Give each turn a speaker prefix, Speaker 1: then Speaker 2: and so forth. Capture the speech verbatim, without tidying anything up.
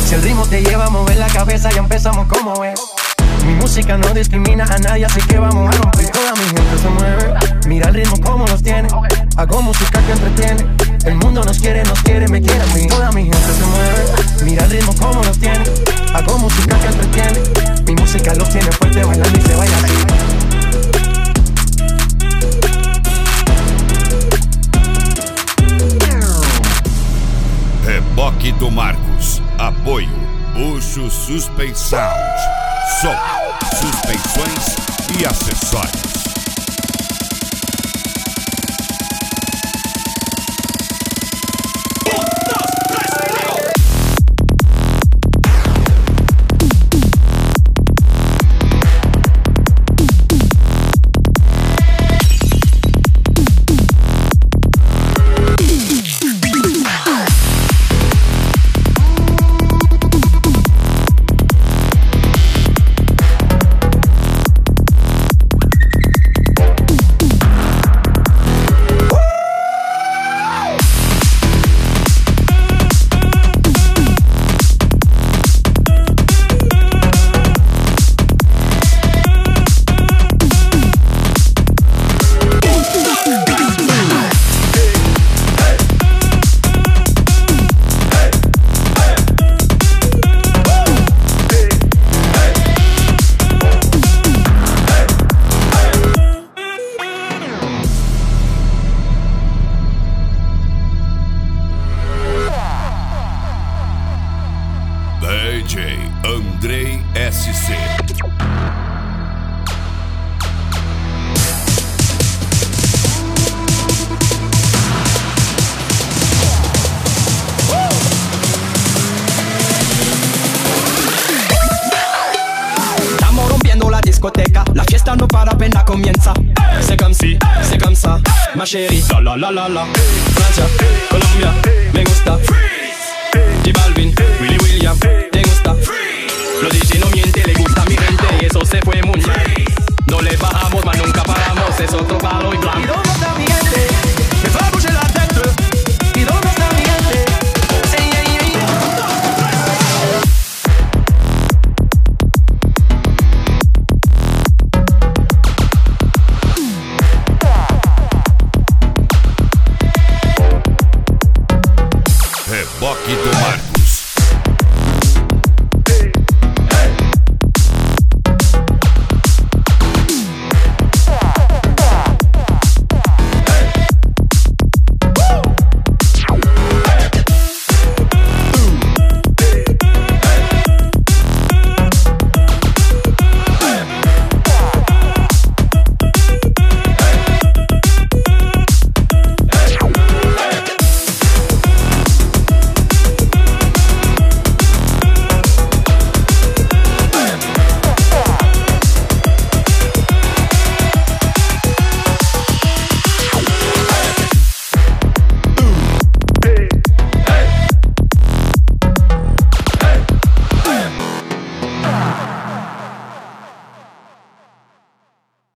Speaker 1: Si el ritmo te lleva a mover la cabeza, ya empezamos como es. Mi música no discrimina a nadie, así que vamos a romper. Toda mi gente se mueve, mira el ritmo como los tiene. Hago música que entretiene. El mundo nos quiere, nos quiere, me quiere a mí. Toda mi gente se mueve, mira el ritmo como los tiene. Hago música que entretiene. Mi música los tiene fuerte bailando y se baila así.
Speaker 2: Reboque do Marcos. Apoio Bucho Suspense Sound. Som, suspensões e acessórios. D J Andrei S C.
Speaker 3: Estamos rompiendo la discoteca, la fiesta no para, apenas comienza. C'est comme si, c'est comme ça, ma chérie. La la la la la. Francia, Colombia, me gusta. J Balvin, Willy William, te gusta. Los D J no miente, le gusta a mi gente y eso se fue muy bien. No le bajamos, mas nunca paramos, es otro palo y blanco.